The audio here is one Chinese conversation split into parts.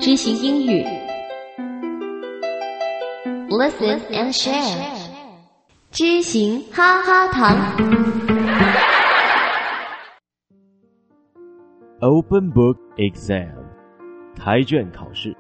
知行英语 Listen and share 知行哈哈堂 Open Book Exam 开卷考试。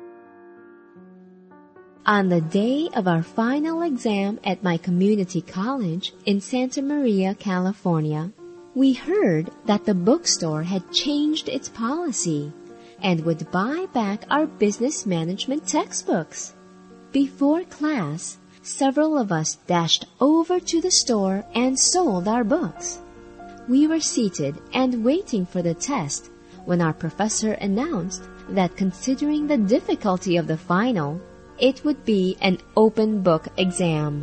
On the day of our final exam at my community college in Santa Maria, California, we heard that the bookstore had changed its policy and would buy back our business management textbooks. Before class, several of us dashed over to the store and sold our books. We were seated and waiting for the test when our professor announced that considering the difficulty of the final, it would be an open book exam.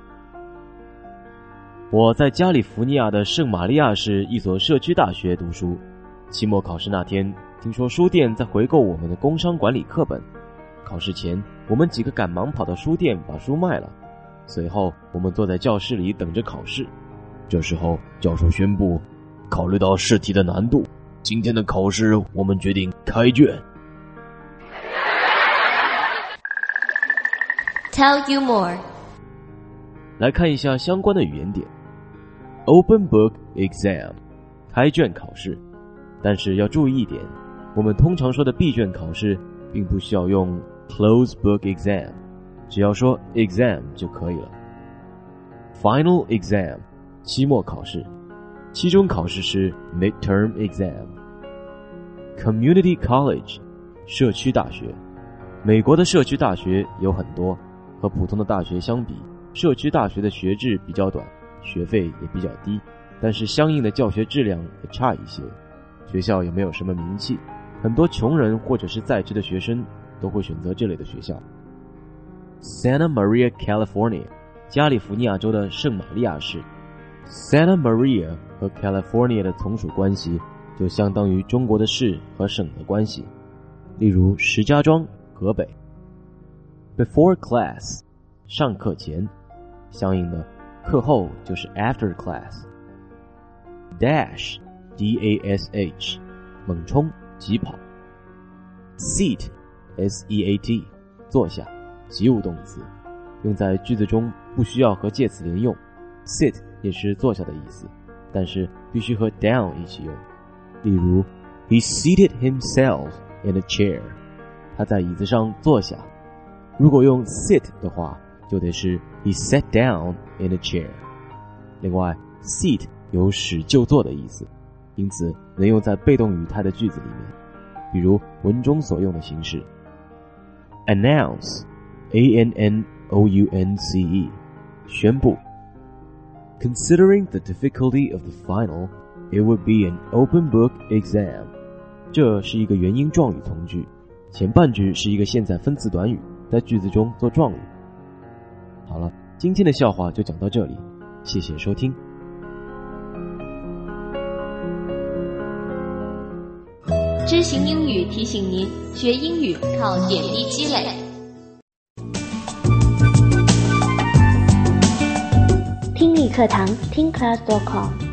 我在加利福尼亚的圣玛利亚市一所社区大学读书。期末考试那天，听说书店在回购我们的工商管理课本。考试前，我们几个赶忙跑到书店把书卖了。随后，我们坐在教室里等着考试。这时候，教授宣布，考虑到试题的难度，今天的考试我们决定开卷。 Tell you more 来看一下相关的语言点。 Open Book Exam 开卷考试。但是要注意一点，我们通常说的闭卷考试并不需要用 Close Book Exam， 只要说 Exam 就可以了。 Final Exam 期末考试，期中考试是 Midterm Exam。 Community College 社区大学。美国的社区大学有很多，和普通的大学相比，社区大学的学制比较短，学费也比较低，但是相应的教学质量也差一些。学校也没有什么名气，很多穷人或者是在职的学生都会选择这类的学校。 Santa Maria, California 加利福尼亚州的圣玛利亚市。 Santa Maria 和 California 的从属关系就相当于中国的市和省的关系，例如石家庄、河北。 Before class 上课前，相应的课后就是 after class。 Dash D-A-S-H 猛冲疾跑。 Seat S-E-A-T 坐下，及物动词，用在句子中不需要和介词连用。 Sit 也是坐下的意思，但是必须和 down 一起用。例如 He seated himself in a chair 他在椅子上坐下。如果用 sit 的话，就得是 He sat down in a chair。 另外 seat 有使就坐的意思，因此能用在被动语态的句子里面，比如文中所用的形式。 Announce A-N-N-O-U-N-C-E 宣布。 Considering the difficulty of the final, it would be an open book exam 这是一个元音状语从句，前半句是一个现在分词短语，在句子中做状语。好了，今天的笑话就讲到这里，谢谢收听。 知行英语提醒您，学英语靠点滴积累。 听力课堂听 class.com